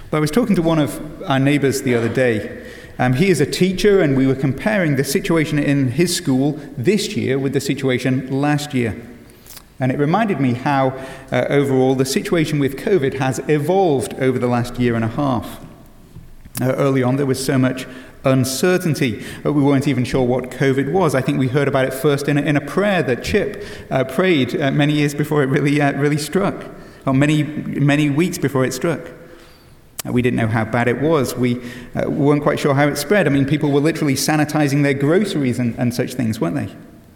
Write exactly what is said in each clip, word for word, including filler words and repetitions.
But I was talking to one of our neighbours the other day. Um, he is a teacher, and we were comparing the situation in his school this year with the situation last year. And it reminded me how, uh, overall, the situation with COVID has evolved over the last year and a half. Uh, early on, there was so much uncertainty. Uh, we weren't even sure what COVID was. I think we heard about it first in a, in a prayer that Chip uh, prayed uh, many years before it really, uh, really struck, or many, many weeks before it struck. Uh, we didn't know how bad it was. We uh, weren't quite sure how it spread. I mean, people were literally sanitizing their groceries and, and such things, weren't they?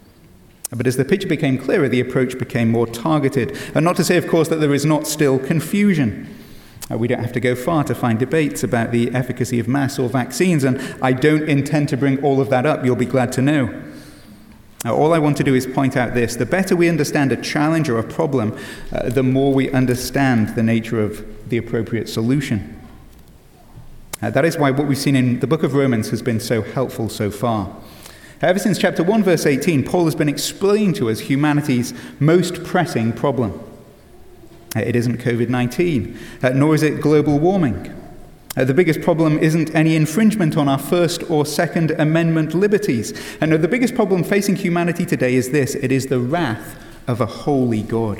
But as the picture became clearer, the approach became more targeted. And not to say, of course, that there is not still confusion. Uh, we don't have to go far to find debates about the efficacy of masks or vaccines, and I don't intend to bring all of that up, you'll be glad to know. Uh, all I want to do is point out this: the better we understand a challenge or a problem, uh, the more we understand the nature of the appropriate solution. Uh, that is why what we've seen in the book of Romans has been so helpful so far. Ever since chapter one, verse eighteen, Paul has been explaining to us humanity's most pressing problem. It isn't covid nineteen, uh, nor is it global warming. Uh, the biggest problem isn't any infringement on our First or Second Amendment liberties. And no, the biggest problem facing humanity today is this: it is the wrath of a holy God.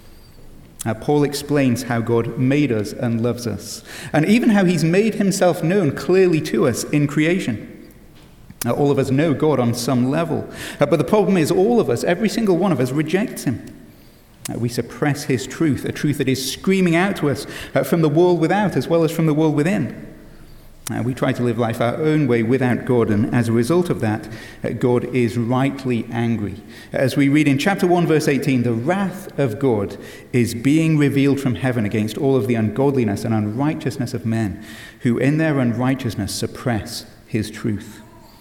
Uh, Paul explains how God made us and loves us, and even how he's made himself known clearly to us in creation. Now, all of us know God on some level, uh, but the problem is all of us, every single one of us, rejects him. Uh, we suppress his truth, a truth that is screaming out to us uh, from the world without as well as from the world within. Uh, we try to live life our own way without God, and as a result of that, uh, God is rightly angry. As we read in chapter one, verse eighteen, the wrath of God is being revealed from heaven against all of the ungodliness and unrighteousness of men, who in their unrighteousness suppress his truth.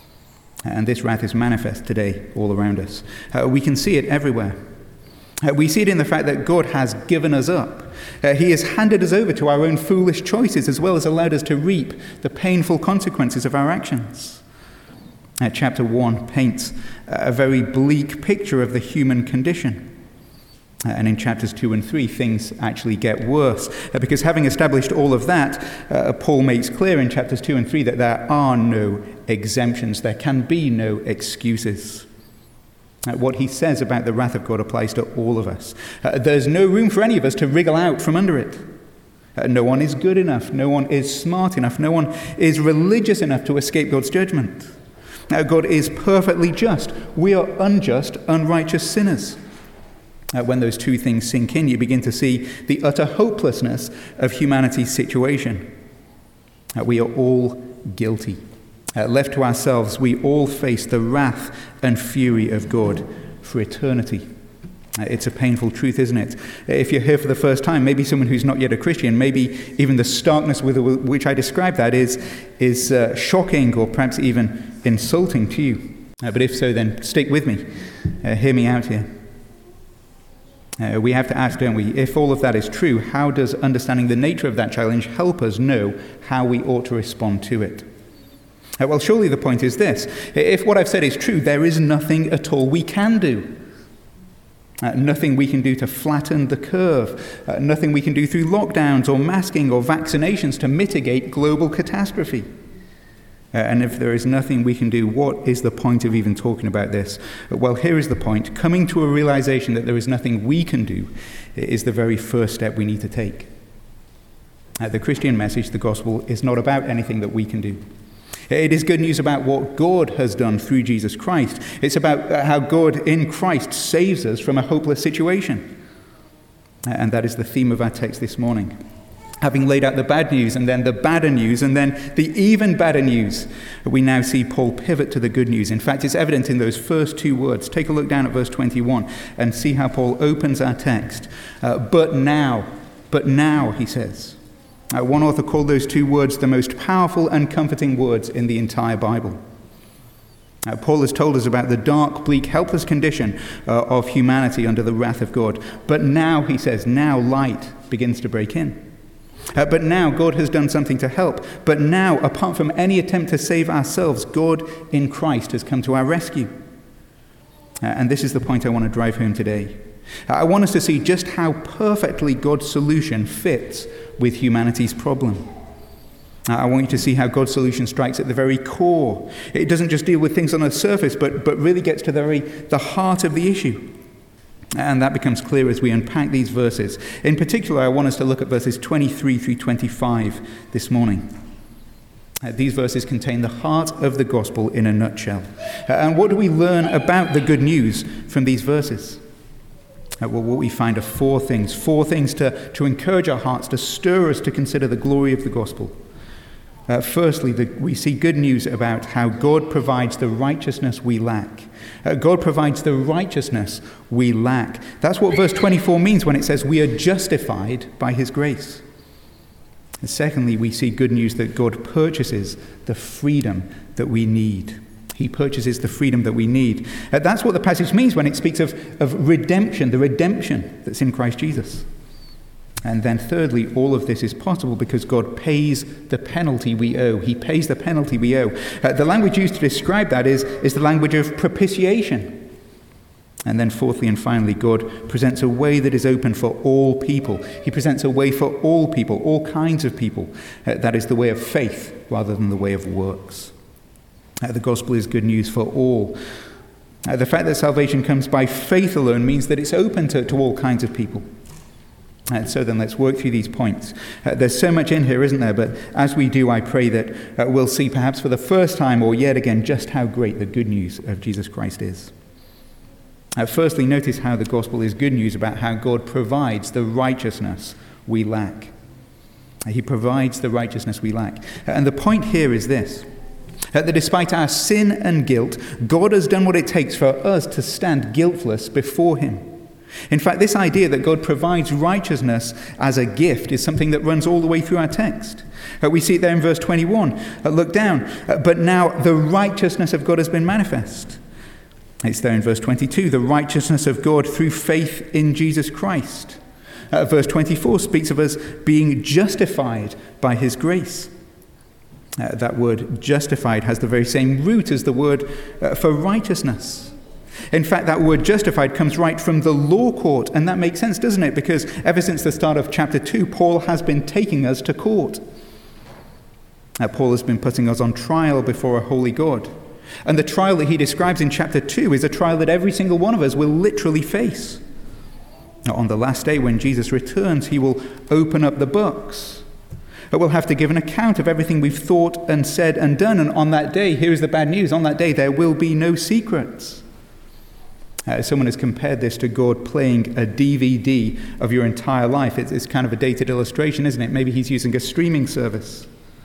And this wrath is manifest today all around us. Uh, we can see it everywhere. Uh, we see it in the fact that God has given us up. Uh, he has handed us over to our own foolish choices, as well as allowed us to reap the painful consequences of our actions. Uh, chapter one paints a very bleak picture of the human condition. Uh, and in chapters two and three, things actually get worse. Uh, because having established all of that, uh, Paul makes clear in chapters two and three that there are no exemptions. There can be no excuses. Uh, what he says about the wrath of God applies to all of us. Uh, there's no room for any of us to wriggle out from under it. Uh, no one is good enough. No one is smart enough. No one is religious enough to escape God's judgment. Now, God is perfectly just. We are unjust, unrighteous sinners. Uh, when those two things sink in, you begin to see the utter hopelessness of humanity's situation. Uh, we are all guilty. Uh, left to ourselves, we all face the wrath and fury of God for eternity. Uh, it's a painful truth, isn't it? If you're here for the first time, maybe someone who's not yet a Christian, maybe even the starkness with which I describe that is, is uh, shocking or perhaps even insulting to you. Uh, but if so, then stick with me. Uh, hear me out here. Uh, we have to ask, don't we, if all of that is true, how does understanding the nature of that challenge help us know how we ought to respond to it? Uh, well, surely the point is this: if what I've said is true, there is nothing at all we can do. Uh, nothing we can do to flatten the curve. Uh, nothing we can do through lockdowns or masking or vaccinations to mitigate global catastrophe. Uh, and if there is nothing we can do, what is the point of even talking about this? Uh, well, here is the point. Coming to a realization that there is nothing we can do is the very first step we need to take. Uh, the Christian message, the gospel, is not about anything that we can do. It is good news about what God has done through Jesus Christ. It's about how God in Christ saves us from a hopeless situation. Uh, and that is the theme of our text this morning. Having laid out the bad news, and then the badder news, and then the even badder news, we now see Paul pivot to the good news. In fact, it's evident in those first two words. Take a look down at verse twenty-one and see how Paul opens our text. Uh, but now, but now, he says. Uh, one author called those two words the most powerful and comforting words in the entire Bible. Uh, Paul has told us about the dark, bleak, helpless condition uh, of humanity under the wrath of God. But now, he says, now light begins to break in. Uh, but now God has done something to help. But now, apart from any attempt to save ourselves, God in Christ has come to our rescue. Uh, and this is the point I want to drive home today. Uh, I want us to see just how perfectly God's solution fits with humanity's problem. I want you to see how God's solution strikes at the very core. It doesn't just deal with things on the surface, but, but really gets to the very the heart of the issue. And that becomes clear as we unpack these verses. In particular, I want us to look at verses twenty-three through twenty-five this morning. Uh, these verses contain the heart of the gospel in a nutshell. Uh, and what do we learn about the good news from these verses? Uh, well, what we find are four things. Four things to, to encourage our hearts, to stir us to consider the glory of the gospel. Uh, firstly, the, we see good news about how God provides the righteousness we lack. Uh, God provides the righteousness we lack. That's what verse twenty-four means when it says we are justified by his grace. And secondly, we see good news that God purchases the freedom that we need. He purchases the freedom that we need. Uh, that's what the passage means when it speaks of, of redemption, the redemption that's in Christ Jesus. And then thirdly, all of this is possible because God pays the penalty we owe. He pays the penalty we owe. Uh, the language used to describe that is, is the language of propitiation. And then fourthly and finally, God presents a way that is open for all people. He presents a way for all people, all kinds of people. Uh, that is the way of faith rather than the way of works. Uh, the gospel is good news for all. Uh, the fact that salvation comes by faith alone means that it's open to, to all kinds of people. And so then let's work through these points. Uh, there's so much in here, isn't there? But as we do, I pray that uh, we'll see perhaps for the first time or yet again just how great the good news of Jesus Christ is. Uh, firstly, notice how the gospel is good news about how God provides the righteousness we lack. Uh, he provides the righteousness we lack. Uh, and the point here is this. Uh, that despite our sin and guilt, God has done what it takes for us to stand guiltless before him. In fact, this idea that God provides righteousness as a gift is something that runs all the way through our text. Uh, we see it there in verse twenty-one. Uh, look down. Uh, but now the righteousness of God has been manifest. It's there in verse twenty-two. The righteousness of God through faith in Jesus Christ. Uh, verse twenty-four speaks of us being justified by his grace. Uh, that word justified has the very same root as the word uh, for righteousness. In fact, that word justified comes right from the law court, and that makes sense, doesn't it? Because ever since the start of chapter two, Paul has been taking us to court. Now, Paul has been putting us on trial before a holy God. And the trial that he describes in chapter two is a trial that every single one of us will literally face. Now, on the last day when Jesus returns, he will open up the books. But we'll have to give an account of everything we've thought and said and done. And on that day, here's the bad news, on that day there will be no secrets. Uh, someone has compared this to God playing a D V D of your entire life. It's, it's kind of a dated illustration, isn't it? Maybe he's using a streaming service.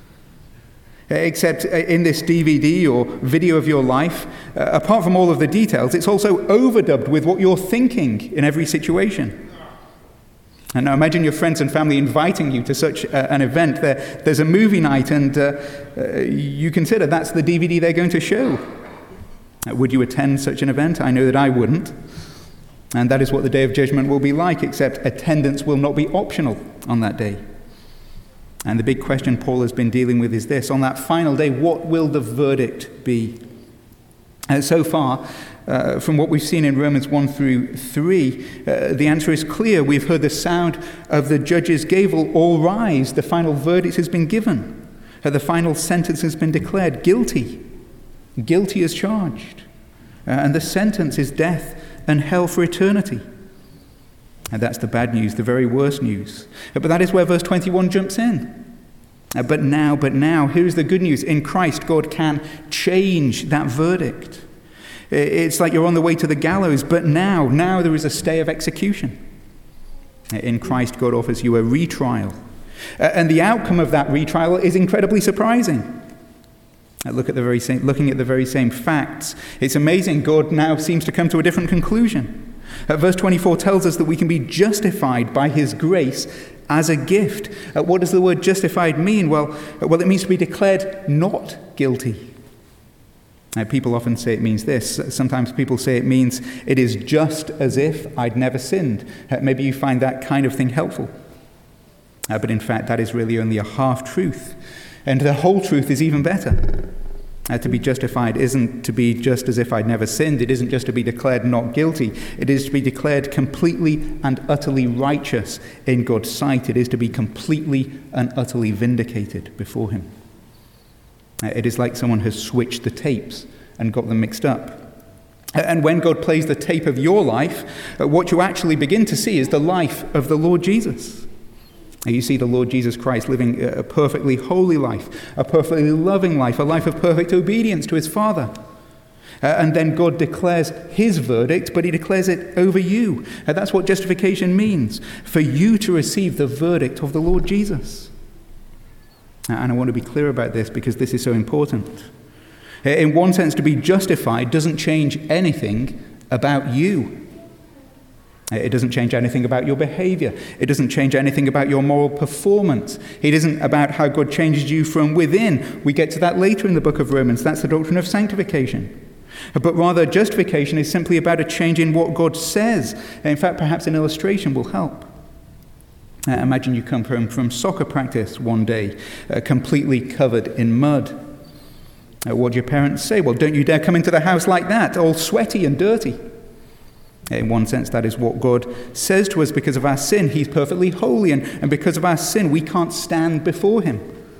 Uh, except uh, in this D V D or video of your life, uh, apart from all of the details, it's also overdubbed with what you're thinking in every situation. And now imagine your friends and family inviting you to such uh, an event. There, there's a movie night and uh, uh, you consider that's the D V D they're going to show. Would you attend such an event? I know that I wouldn't. And that is what the day of judgment will be like, except attendance will not be optional on that day. And the big question Paul has been dealing with is this. On that final day, what will the verdict be? And so far, uh, from what we've seen in Romans one through three, uh, the answer is clear. We've heard the sound of the judge's gavel, all rise. The final verdict has been given. Uh, the final sentence has been declared guilty. Guilty as charged. Uh, and the sentence is death and hell for eternity. And that's the bad news, the very worst news. Uh, but that is where verse twenty-one jumps in. Uh, but now, but now, here's the good news. In Christ, God can change that verdict. It's like you're on the way to the gallows, but now, now there is a stay of execution. Uh, in Christ, God offers you a retrial. Uh, and the outcome of that retrial is incredibly surprising. Look at the very same, looking at the very same facts. It's amazing. God now seems to come to a different conclusion. Uh, verse twenty-four tells us that we can be justified by his grace as a gift. Uh, what does the word justified mean? Well, uh, well, it means to be declared not guilty. Uh, people often say it means this. Sometimes people say it means it is just as if I'd never sinned. Uh, maybe you find that kind of thing helpful. Uh, but in fact, that is really only a half-truth. And the whole truth is even better. Uh, to be justified isn't to be just as if I'd never sinned. It isn't just to be declared not guilty. It is to be declared completely and utterly righteous in God's sight. It is to be completely and utterly vindicated before him. Uh, it is like someone has switched the tapes and got them mixed up. And when God plays the tape of your life, uh, what you actually begin to see is the life of the Lord Jesus. You see the Lord Jesus Christ living a perfectly holy life, a perfectly loving life, a life of perfect obedience to his Father. Uh, and then God declares his verdict, but he declares it over you. Uh, that's what justification means, for you to receive the verdict of the Lord Jesus. Uh, and I want to be clear about this because this is so important. Uh, in one sense, to be justified doesn't change anything about you. It doesn't change anything about your behavior. It doesn't change anything about your moral performance. It isn't about how God changes you from within. We get to that later in the book of Romans. That's the doctrine of sanctification. But rather, justification is simply about a change in what God says. In fact, perhaps an illustration will help. Uh, imagine you come home from soccer practice one day, uh, completely covered in mud. Uh, what do your parents say? Well, don't you dare come into the house like that, all sweaty and dirty. In one sense, that is what God says to us because of our sin. He's perfectly holy, and, and because of our sin, we can't stand before him.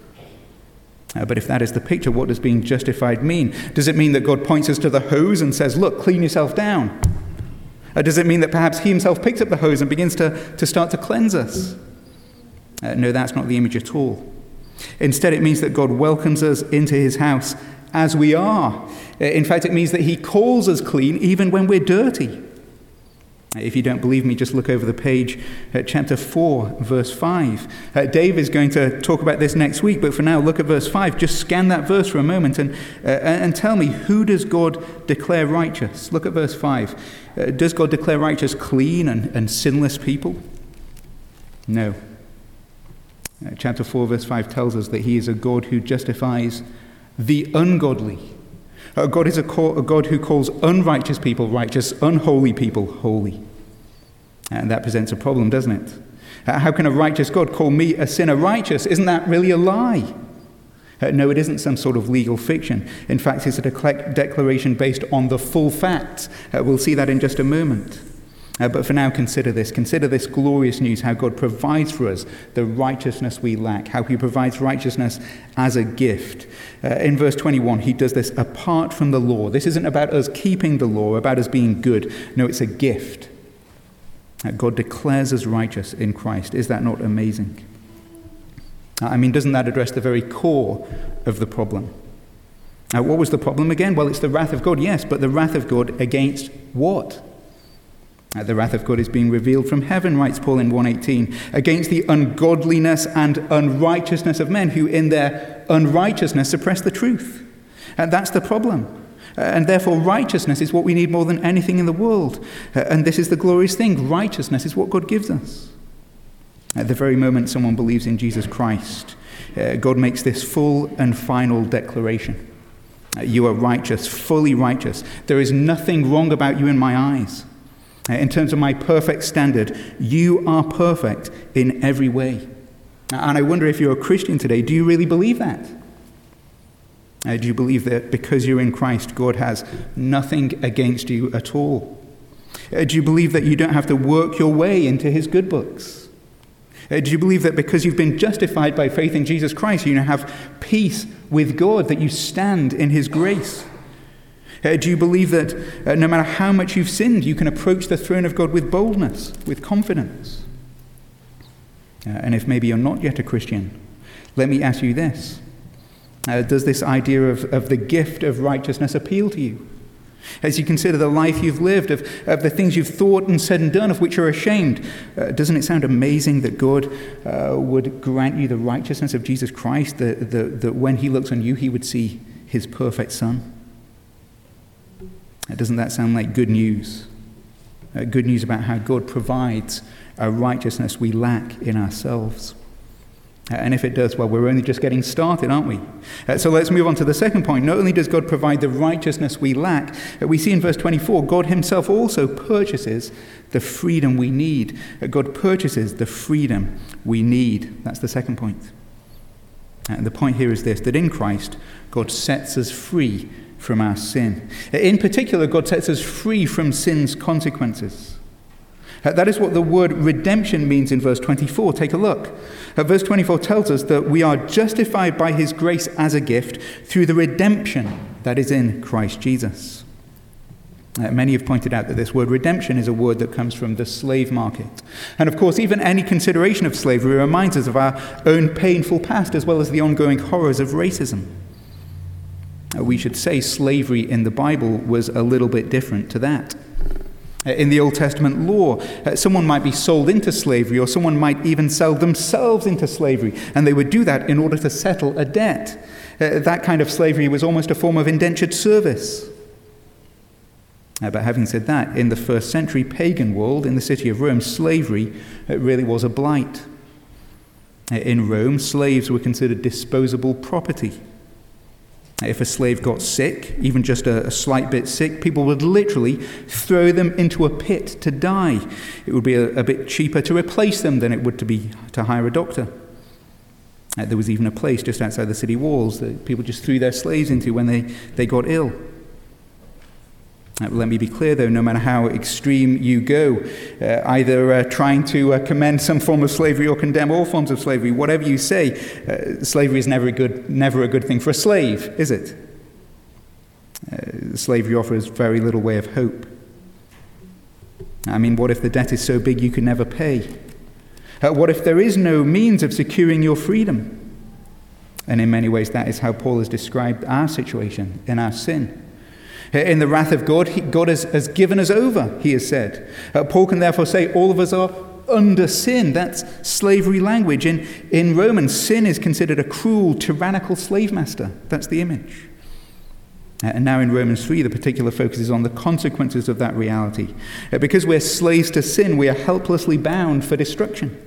Uh, but if that is the picture, what does being justified mean? Does it mean that God points us to the hose and says, look, clean yourself down? Uh, does it mean that perhaps he himself picks up the hose and begins to, to start to cleanse us? Uh, no, that's not the image at all. Instead, it means that God welcomes us into his house as we are. Uh, in fact, it means that he calls us clean even when we're dirty. If you don't believe me, just look over the page at chapter four, verse five. Uh, Dave is going to talk about this next week, but for now, look at verse five. Just scan that verse for a moment and, uh, and tell me, who does God declare righteous? Look at verse five. Uh, does God declare righteous clean and, and sinless people? No. Uh, chapter four, verse five tells us that he is a God who justifies the ungodly. Uh, God is a, call, a God who calls unrighteous people righteous, unholy people holy. And that presents a problem, doesn't it? Uh, how can a righteous God call me, a sinner, righteous? Isn't that really a lie? Uh, no, it isn't some sort of legal fiction. In fact, it's a de- declaration based on the full facts. Uh, we'll see that in just a moment. Uh, but for now, consider this. Consider this glorious news, how God provides for us the righteousness we lack, how he provides righteousness as a gift. Uh, in verse twenty-one, he does this apart from the law. This isn't about us keeping the law, about us being good. No, it's a gift. Uh, God declares us righteous in Christ. Is that not amazing? Uh, I mean, doesn't that address the very core of the problem? Uh, what was the problem again? Well, it's the wrath of God, yes, but the wrath of God against what? Uh, the wrath of God is being revealed from heaven, writes Paul in one eighteen, against the ungodliness and unrighteousness of men who in their unrighteousness suppress the truth. And that's the problem. Uh, and therefore righteousness is what we need more than anything in the world. Uh, and this is the glorious thing. Righteousness is what God gives us. At the very moment someone believes in Jesus Christ, uh, God makes this full and final declaration. Uh, you are righteous, fully righteous. There is nothing wrong about you in my eyes. In terms of my perfect standard, you are perfect in every way. And I wonder if you're a Christian today, do you really believe that? Uh, do you believe that because you're in Christ, God has nothing against you at all? Uh, do you believe that you don't have to work your way into his good books? Uh, do you believe that because you've been justified by faith in Jesus Christ, you now have peace with God, that you stand in his grace? Uh, do you believe that uh, no matter how much you've sinned, you can approach the throne of God with boldness, with confidence? Uh, and if maybe you're not yet a Christian, let me ask you this. Uh, does this idea of, of the gift of righteousness appeal to you? As you consider the life you've lived, of, of the things you've thought and said and done, of which you're ashamed, uh, doesn't it sound amazing that God uh, would grant you the righteousness of Jesus Christ, that, that, that when he looks on you, he would see his perfect Son? Doesn't that sound like good news? Uh, good news about how God provides a righteousness we lack in ourselves. Uh, and if it does, well, we're only just getting started, aren't we? Uh, so let's move on to the second point. Not only does God provide the righteousness we lack, uh, we see in verse twenty-four, God himself also purchases the freedom we need. Uh, God purchases the freedom we need. That's the second point. And the point here is this, that in Christ, God sets us free from our sin. In particular, God sets us free from sin's consequences. That is what the word redemption means in verse twenty-four. Take a look. Verse twenty-four tells us that we are justified by his grace as a gift through the redemption that is in Christ Jesus. Uh, many have pointed out that this word redemption is a word that comes from the slave market. And of course, even any consideration of slavery reminds us of our own painful past as well as the ongoing horrors of racism. Uh, we should say slavery in the Bible was a little bit different to that. Uh, in the Old Testament law, uh, someone might be sold into slavery, or someone might even sell themselves into slavery, and they would do that in order to settle a debt. Uh, that kind of slavery was almost a form of indentured service. Uh, but having said that, in the first century pagan world, in the city of Rome, slavery uh, really was a blight. Uh, in Rome, slaves were considered disposable property. Uh, if a slave got sick, even just a, a slight bit sick, people would literally throw them into a pit to die. It would be a, a bit cheaper to replace them than it would to be to hire a doctor. Uh, there was even a place just outside the city walls that people just threw their slaves into when they, they got ill. Uh, let me be clear, though, no matter how extreme you go, uh, either uh, trying to uh, commend some form of slavery or condemn all forms of slavery, whatever you say, uh, slavery is never a good, never a good thing for a slave, is it? Uh, slavery offers very little way of hope. I mean, what if the debt is so big you can never pay? Uh, what if there is no means of securing your freedom? And in many ways, that is how Paul has described our situation in our sin. In the wrath of God, he, God has, has given us over, he has said. Uh, Paul can therefore say all of us are under sin. That's slavery language. In, in Romans, sin is considered a cruel, tyrannical slave master. That's the image. Uh, and now in Romans three, the particular focus is on the consequences of that reality. Uh, because we're slaves to sin, we are helplessly bound for destruction.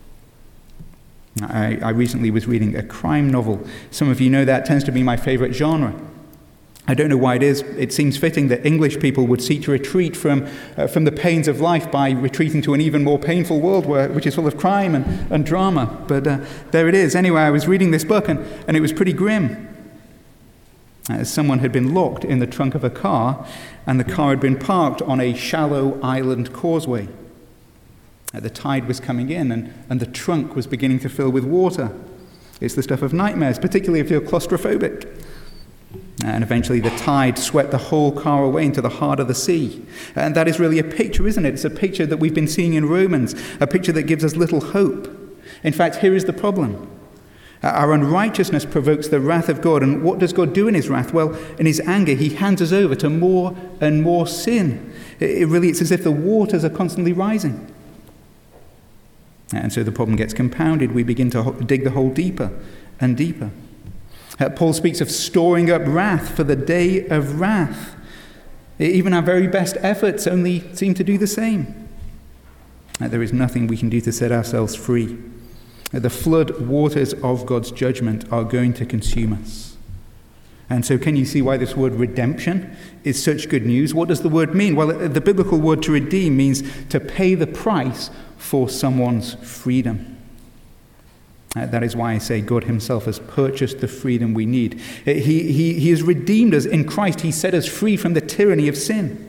I, I recently was reading a crime novel. Some of you know that tends to be my favorite genre. I don't know why it is. It seems fitting that English people would seek to retreat from uh, from the pains of life by retreating to an even more painful world where, which is full of crime and, and drama. But uh, there it is. Anyway, I was reading this book and, and it was pretty grim. Uh, someone had been locked in the trunk of a car, and the car had been parked on a shallow island causeway. Uh, the tide was coming in and, and the trunk was beginning to fill with water. It's the stuff of nightmares, particularly if you're claustrophobic. And eventually the tide swept the whole car away into the heart of the sea. And that is really a picture, isn't it? It's a picture that we've been seeing in Romans, a picture that gives us little hope. In fact, here is the problem. Our unrighteousness provokes the wrath of God. And what does God do in his wrath? Well, in his anger, he hands us over to more and more sin. It really, it's as if the waters are constantly rising. And so the problem gets compounded. We begin to dig the hole deeper and deeper. Uh, Paul speaks of storing up wrath for the day of wrath. Even our very best efforts only seem to do the same. Uh, there is nothing we can do to set ourselves free. Uh, the flood waters of God's judgment are going to consume us. And so can you see why this word redemption is such good news? What does the word mean? Well, the biblical word to redeem means to pay the price for someone's freedom. Uh, that is why I say God himself has purchased the freedom we need. He, he, he has redeemed us in Christ. He set us free from the tyranny of sin.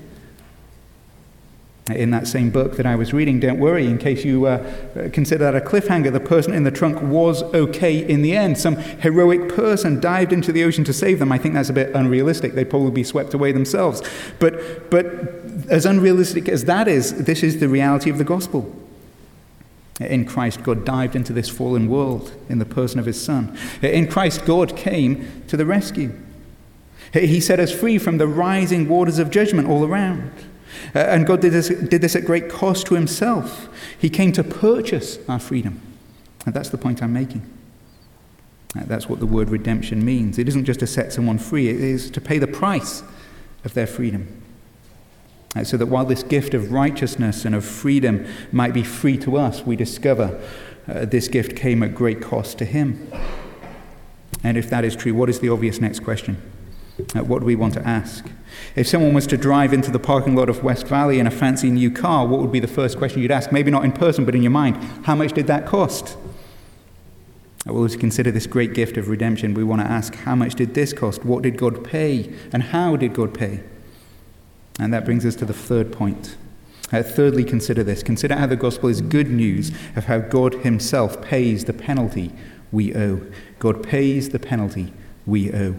In that same book that I was reading, don't worry, in case you uh, consider that a cliffhanger, the person in the trunk was okay in the end. Some heroic person dived into the ocean to save them. I think that's a bit unrealistic. They'd probably be swept away themselves. But, but as unrealistic as that is, this is the reality of the gospel. In Christ, God dived into this fallen world in the person of his Son. In Christ, God came to the rescue. He set us free from the rising waters of judgment all around. Uh, and God did this, did this at great cost to himself. He came to purchase our freedom. And that's the point I'm making. Uh, that's what the word redemption means. It isn't just to set someone free. It is to pay the price of their freedom. Uh, so that while this gift of righteousness and of freedom might be free to us, we discover uh, this gift came at great cost to him. And if that is true, what is the obvious next question? Uh, what do we want to ask? If someone was to drive into the parking lot of West Valley in a fancy new car, what would be the first question you'd ask? Maybe not in person, but in your mind. How much did that cost? Well, as we consider this great gift of redemption, we want to ask, how much did this cost? What did God pay? And how did God pay? And that brings us to the third point. Uh, thirdly, consider this. Consider how the gospel is good news of how God himself pays the penalty we owe. God pays the penalty we owe.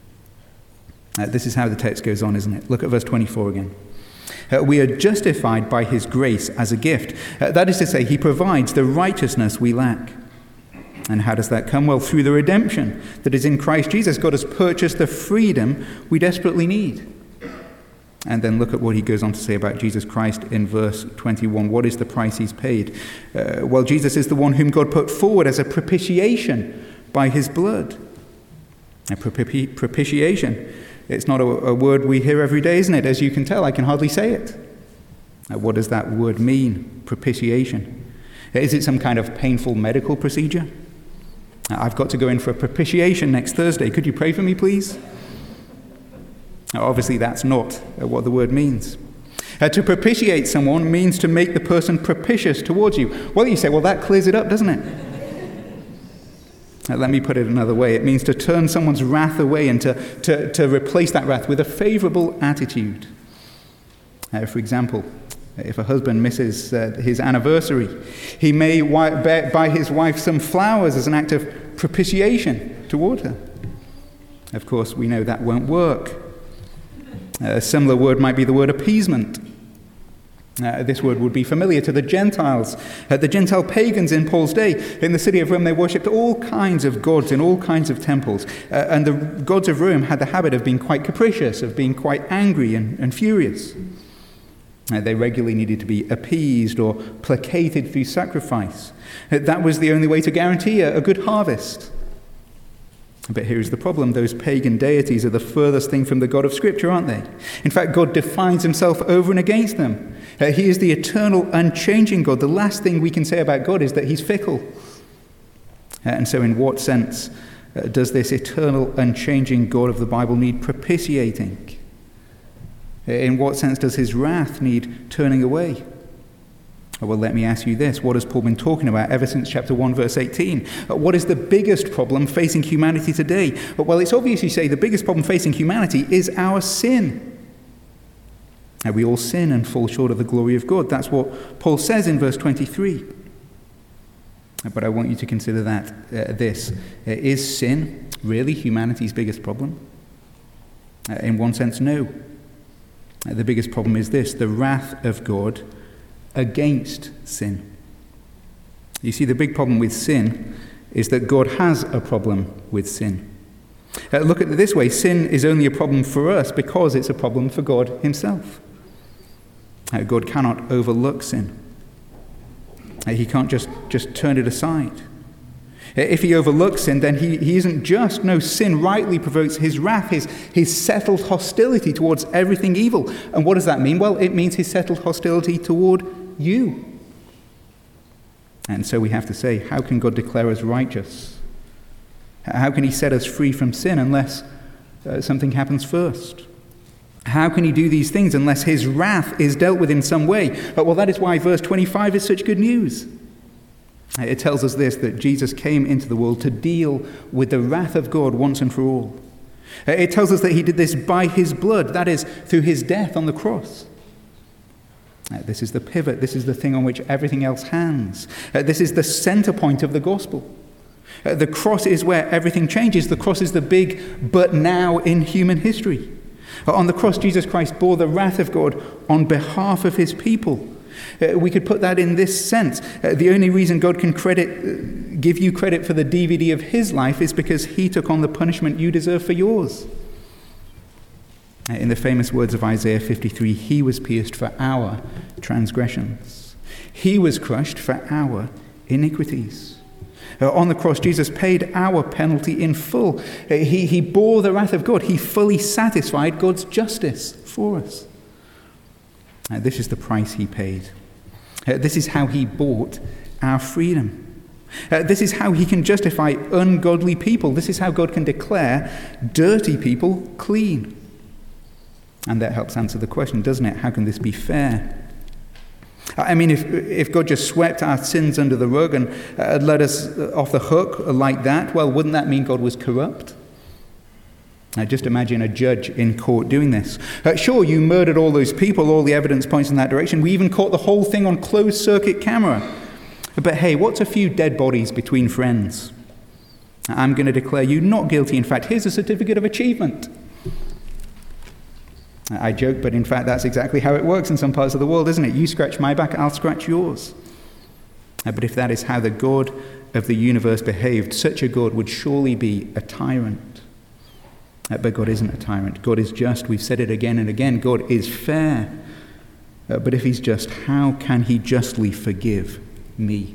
Uh, this is how the text goes on, isn't it? Look at verse twenty-four again. Uh, we are justified by his grace as a gift. Uh, that is to say, he provides the righteousness we lack. And how does that come? Well, through the redemption that is in Christ Jesus. God has purchased the freedom we desperately need. And then look at what he goes on to say about Jesus Christ in verse twenty-one. What is the price he's paid? Uh, well, Jesus is the one whom God put forward as a propitiation by his blood. A propi- propitiation. It's not a, a word we hear every day, isn't it? As you can tell, I can hardly say it. Uh, what does that word mean? Propitiation. Is it some kind of painful medical procedure? Uh, I've got to go in for a propitiation next Thursday. Could you pray for me, please? Now, obviously, that's not what the word means. Uh, to propitiate someone means to make the person propitious towards you. Well, you say, well, that clears it up, doesn't it? Uh, let me put it another way. It means to turn someone's wrath away and to, to, to replace that wrath with a favorable attitude. Uh, for example, if a husband misses uh, his anniversary, he may wi- buy his wife some flowers as an act of propitiation toward her. Of course, we know that won't work. A similar word might be the word appeasement. Uh, this word would be familiar to the Gentiles. Uh, the Gentile pagans in Paul's day, in the city of Rome, they worshipped all kinds of gods in all kinds of temples. Uh, and the gods of Rome had the habit of being quite capricious, of being quite angry and, and furious. Uh, they regularly needed to be appeased or placated through sacrifice. Uh, that was the only way to guarantee a, a good harvest. But here's the problem. Those pagan deities are the furthest thing from the God of Scripture, aren't they? In fact, God defines himself over and against them. Uh, he is the eternal, unchanging God. The last thing we can say about God is that he's fickle. Uh, and so in what sense uh, does this eternal, unchanging God of the Bible need propitiating? Uh, in what sense does his wrath need turning away? Well, let me ask you this. What has Paul been talking about ever since chapter one, verse eighteen? What is the biggest problem facing humanity today? Well, it's obvious you say the biggest problem facing humanity is our sin. Now, we all sin and fall short of the glory of God. That's what Paul says in verse twenty-three. But I want you to consider that uh, this. Uh, is sin really humanity's biggest problem? Uh, in one sense, no. Uh, the biggest problem is this: the wrath of God against sin. You see, the big problem with sin is that God has a problem with sin. Uh, look at it this way. Sin is only a problem for us because it's a problem for God himself. Uh, God cannot overlook sin. Uh, he can't just, just turn it aside. Uh, if he overlooks sin, then he, he isn't just. No, sin rightly provokes his wrath, his, his settled hostility towards everything evil. And what does that mean? Well, it means his settled hostility toward you. And so we have to say, how can God declare us righteous? How can he set us free from sin unless uh, something happens first? How can he do these things unless his wrath is dealt with in some way? Uh, well, that is why verse twenty-five is such good news. It tells us this, that Jesus came into the world to deal with the wrath of God once and for all. Uh, it tells us that he did this by his blood, that is, through his death on the cross. Uh, this is the pivot. This is the thing on which everything else hangs. Uh, this is the center point of the gospel. Uh, the cross is where everything changes. The cross is the big but now in human history. Uh, on the cross, Jesus Christ bore the wrath of God on behalf of his people. Uh, we could put that in this sense. Uh, the only reason God can credit, uh, give you credit for the D V D of his life is because he took on the punishment you deserve for yours. In the famous words of Isaiah fifty-three, he was pierced for our transgressions. He was crushed for our iniquities. Uh, on the cross, Jesus paid our penalty in full. Uh, he, he bore the wrath of God. He fully satisfied God's justice for us. Uh, this is the price he paid. Uh, this is how he bought our freedom. Uh, this is how he can justify ungodly people. This is how God can declare dirty people clean. And that helps answer the question, doesn't it? How can this be fair? I mean, if if God just swept our sins under the rug and uh, let us off the hook like that, well, wouldn't that mean God was corrupt? Now, just imagine a judge in court doing this. Uh, sure, you murdered all those people, all the evidence points in that direction. We even caught the whole thing on closed-circuit camera. But hey, what's a few dead bodies between friends? I'm going to declare you not guilty. In fact, here's a certificate of achievement. I joke, but in fact, that's exactly how it works in some parts of the world, isn't it? You scratch my back, I'll scratch yours. Uh, but if that is how the God of the universe behaved, such a God would surely be a tyrant. Uh, but God isn't a tyrant. God is just. We've said it again and again. God is fair. Uh, but if he's just, how can he justly forgive me?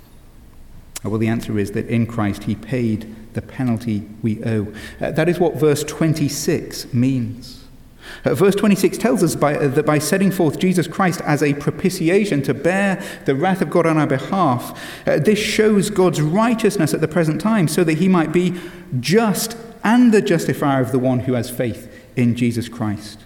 Uh, well, the answer is that in Christ he paid the penalty we owe. Uh, that is what verse twenty-six means. Uh, verse twenty-six tells us by, uh, that by setting forth Jesus Christ as a propitiation to bear the wrath of God on our behalf, uh, this shows God's righteousness at the present time so that he might be just and the justifier of the one who has faith in Jesus Christ.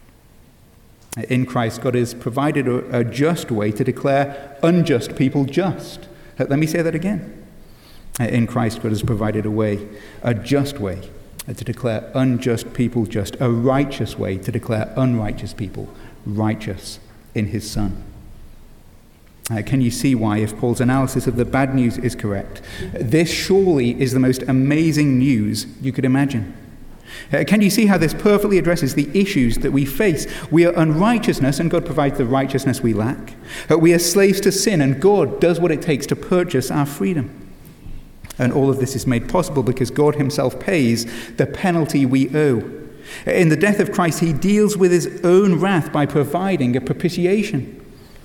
In Christ, God has provided a, a just way to declare unjust people just. Let me say that again. In Christ, God has provided a way, a just way, to declare unjust people just, a righteous way to declare unrighteous people righteous in his Son. Uh, can you see why, if Paul's analysis of the bad news is correct, this surely is the most amazing news you could imagine? Uh, can you see how this perfectly addresses the issues that we face? We are unrighteousness, and God provides the righteousness we lack. Uh, we are slaves to sin, and God does what it takes to purchase our freedom. And all of this is made possible because God himself pays the penalty we owe. In the death of Christ, he deals with his own wrath by providing a propitiation.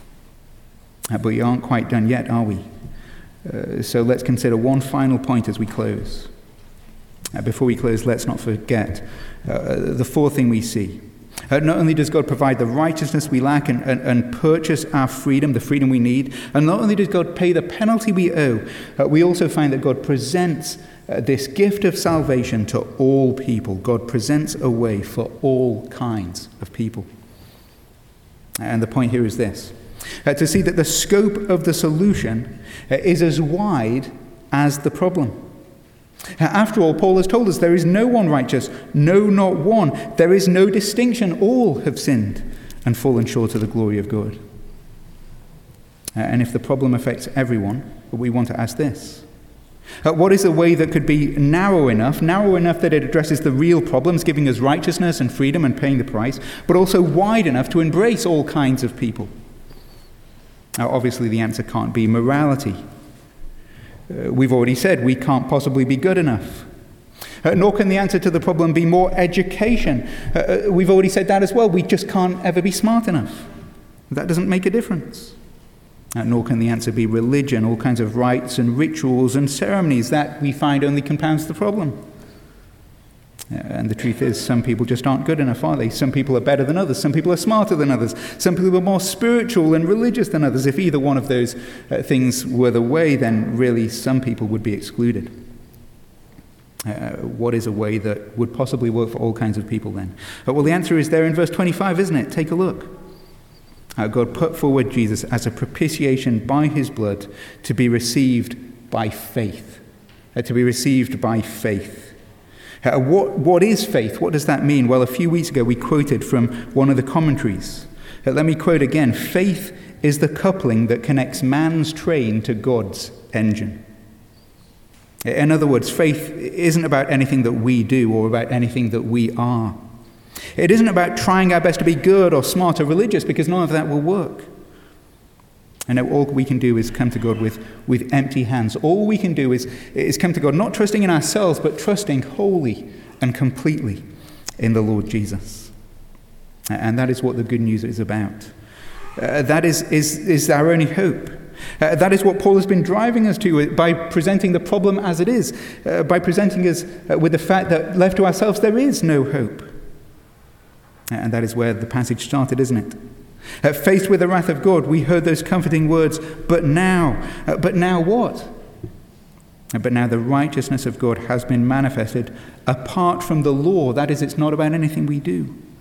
Uh, but we aren't quite done yet, are we? Uh, so let's consider one final point as we close. Uh, before we close, let's not forget uh, the fourth thing we see. Uh, not only does God provide the righteousness we lack and, and, and purchase our freedom, the freedom we need, and not only does God pay the penalty we owe, uh, we also find that God presents uh, this gift of salvation to all people. God presents a way for all kinds of people. And the point here is this. Uh, to see that the scope of the solution uh, is as wide as the problem. Uh, after all, Paul has told us there is no one righteous, no, not one. There is no distinction. All have sinned and fallen short of the glory of God. Uh, and if the problem affects everyone, we want to ask this. Uh, what is a way that could be narrow enough, narrow enough that it addresses the real problems, giving us righteousness and freedom and paying the price, but also wide enough to embrace all kinds of people? Now, obviously, the answer can't be morality. Uh, we've already said we can't possibly be good enough. Uh, nor can the answer to the problem be more education. Uh, uh, we've already said that as well. We just can't ever be smart enough. That doesn't make a difference. Uh, nor can the answer be religion, all kinds of rites and rituals and ceremonies. That, we find, only compounds the problem. And the truth is, some people just aren't good enough, are they? Some people are better than others. Some people are smarter than others. Some people are more spiritual and religious than others. If either one of those uh, things were the way, then really some people would be excluded. Uh, what is a way that would possibly work for all kinds of people then? Uh, well, the answer is there in verse twenty-five, isn't it? Take a look. Uh, God put forward Jesus as a propitiation by his blood to be received by faith. Uh, to be received by faith. Uh, what, what is faith? What does that mean? Well, a few weeks ago we quoted from one of the commentaries. Uh, let me quote again. Faith is the coupling that connects man's train to God's engine. In other words, faith isn't about anything that we do or about anything that we are. It isn't about trying our best to be good or smart or religious, because none of that will work. And all we can do is come to God with, with empty hands. All we can do is, is come to God, not trusting in ourselves, but trusting wholly and completely in the Lord Jesus. And that is what the good news is about. Uh, that is, is, is our only hope. Uh, that is what Paul has been driving us to by presenting the problem as it is, uh, by presenting us uh, with the fact that left to ourselves there is no hope. And that is where the passage started, isn't it? Uh, faced with the wrath of God, we heard those comforting words, but now, uh, but now what? Uh, but now the righteousness of God has been manifested apart from the law. That is, it's not about anything we do.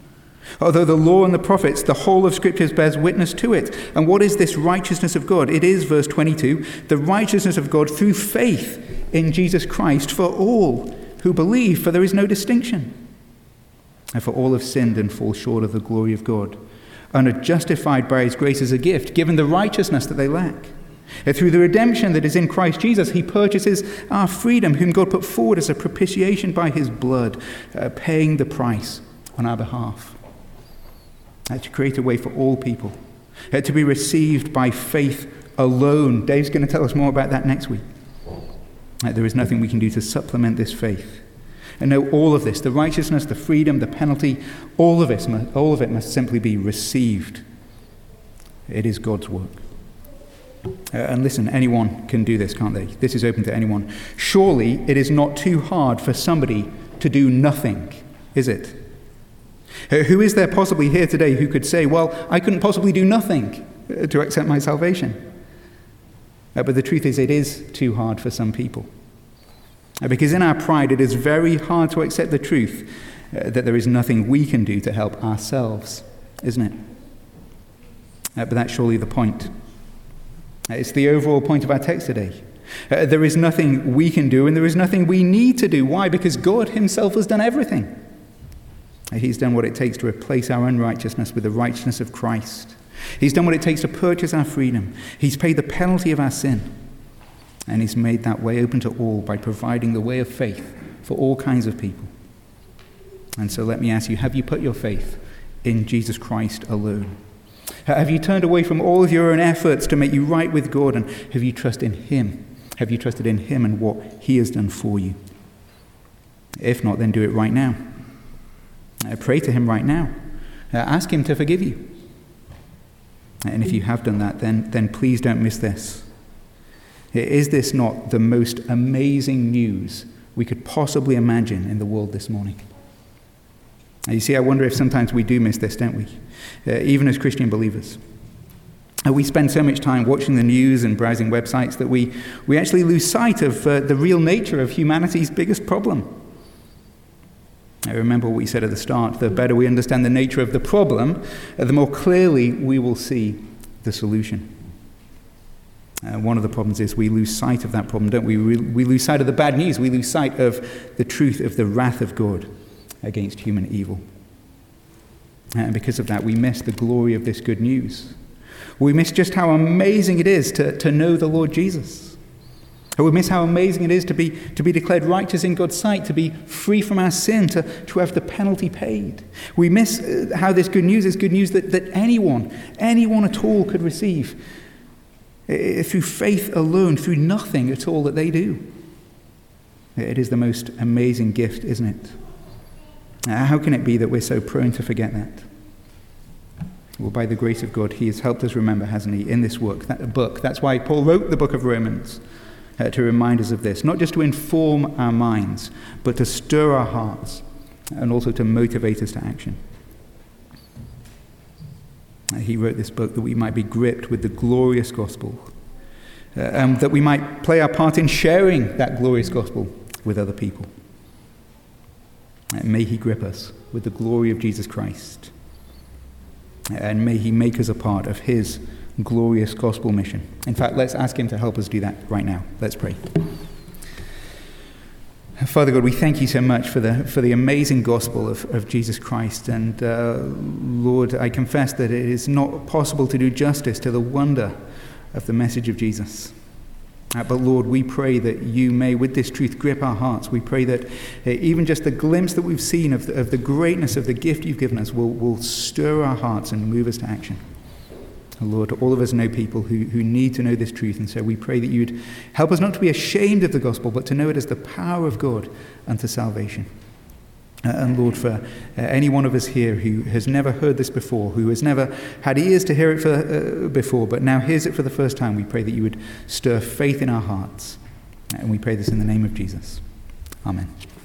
Although the law and the prophets, the whole of Scriptures bears witness to it. And what is this righteousness of God? It is, verse twenty-two, the righteousness of God through faith in Jesus Christ for all who believe, for there is no distinction. And for all have sinned and fall short of the glory of God, and are justified by his grace as a gift, given the righteousness that they lack. And through the redemption that is in Christ Jesus, he purchases our freedom, whom God put forward as a propitiation by his blood, uh, paying the price on our behalf. Uh, to create a way for all people, uh, to be received by faith alone. Dave's going to tell us more about that next week. Uh, there is nothing we can do to supplement this faith. And no, all of this, the righteousness, the freedom, the penalty, all of it, all of it must simply be received. It is God's work. Uh, and listen, anyone can do this, can't they? This is open to anyone. Surely it is not too hard for somebody to do nothing, is it? Uh, who is there possibly here today who could say, well, I couldn't possibly do nothing uh, to accept my salvation? Uh, but the truth is, it is too hard for some people. Uh, because in our pride, it is very hard to accept the truth uh, that there is nothing we can do to help ourselves, isn't it? Uh, but that's surely the point. Uh, it's the overall point of our text today. Uh, there is nothing we can do, and there is nothing we need to do. Why? Because God himself has done everything. He's done what it takes to replace our unrighteousness with the righteousness of Christ. He's done what it takes to purchase our freedom. He's paid the penalty of our sin. And he's made that way open to all by providing the way of faith for all kinds of people. And so let me ask you, have you put your faith in Jesus Christ alone? Have you turned away from all of your own efforts to make you right with God? And have you trusted in him? Have you trusted in him and what he has done for you? If not, then do it right now. Uh, pray to him right now. Uh, ask him to forgive you. And if you have done that, then, then please don't miss this. Is this not the most amazing news we could possibly imagine in the world this morning? Uh, you see, I wonder if sometimes we do miss this, don't we? Uh, even as Christian believers. Uh, we spend so much time watching the news and browsing websites that we, we actually lose sight of uh, the real nature of humanity's biggest problem. I remember what we said at the start, the better we understand the nature of the problem, the more clearly we will see the solution. Uh, one of the problems is we lose sight of that problem, don't we? we? We lose sight of the bad news. We lose sight of the truth of the wrath of God against human evil. And because of that, we miss the glory of this good news. We miss just how amazing it is to, to know the Lord Jesus. We miss how amazing it is to be to be declared righteous in God's sight, to be free from our sin, to, to have the penalty paid. We miss how this good news is good news that, that anyone, anyone at all could receive through faith alone, through nothing at all that they do. It is the most amazing gift, isn't it? How can it be that we're so prone to forget that? Well, by the grace of God, he has helped us remember, hasn't he, in this work, that book. That's why Paul wrote the book of Romans. Uh, to remind us of this, not just to inform our minds, but to stir our hearts and also to motivate us to action. Uh, he wrote this book that we might be gripped with the glorious gospel, uh, and that we might play our part in sharing that glorious gospel with other people. Uh, may he grip us with the glory of Jesus Christ, and may he make us a part of his glorious gospel mission. In fact, let's ask him to help us do that right now. Let's pray. Father God, we thank you so much for the for the amazing gospel of, of Jesus Christ. And uh, Lord, I confess that it is not possible to do justice to the wonder of the message of Jesus. Uh, but Lord, we pray that you may, with this truth, grip our hearts. We pray that uh, even just the glimpse that we've seen of the, of the greatness of the gift you've given us will, will stir our hearts and move us to action. Lord, all of us know people who, who need to know this truth, and so we pray that you'd help us not to be ashamed of the gospel, but to know it as the power of God unto salvation. Uh, and Lord, for uh, any one of us here who has never heard this before, who has never had ears to hear it for, uh, before, but now hears it for the first time, we pray that you would stir faith in our hearts. And we pray this in the name of Jesus. Amen.